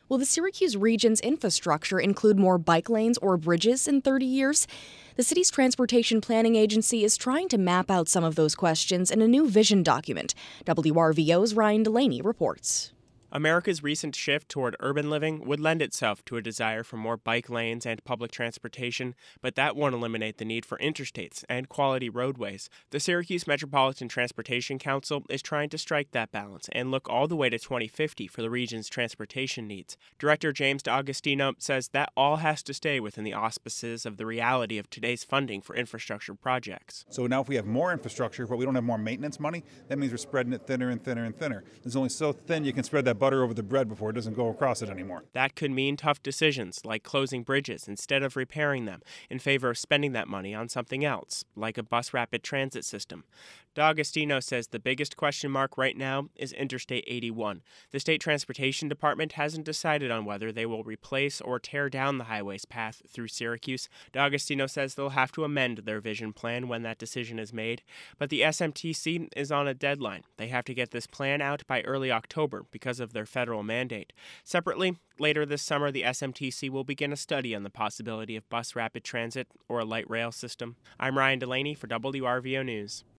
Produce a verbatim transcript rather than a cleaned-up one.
Will the Syracuse region's infrastructure include more bike lanes or bridges in thirty years? The city's transportation planning agency is trying to map out some of those questions in a new vision document. W R V O's Ryan Delaney reports. America's recent shift toward urban living would lend itself to a desire for more bike lanes and public transportation, but that won't eliminate the need for interstates and quality roadways. The Syracuse Metropolitan Transportation Council is trying to strike that balance and look all the way to twenty fifty for the region's transportation needs. Director James D'Agostino says that all has to stay within the auspices of the reality of today's funding for infrastructure projects. So now if we have more infrastructure, but we don't have more maintenance money, that means we're spreading it thinner and thinner and thinner. It's only so thin you can spread that butter over the bread before it doesn't go across it anymore. That could mean tough decisions like closing bridges instead of repairing them in favor of spending that money on something else, like a bus rapid transit system. D'Agostino says the biggest question mark right now is Interstate eighty-one. The State Transportation Department hasn't decided on whether they will replace or tear down the highway's path through Syracuse. D'Agostino says they'll have to amend their vision plan when that decision is made, but the S M T C is on a deadline. They have to get this plan out by early October because of their federal mandate. Separately, later this summer, the S M T C will begin a study on the possibility of bus rapid transit or a light rail system. I'm Ryan Delaney for W R V O News.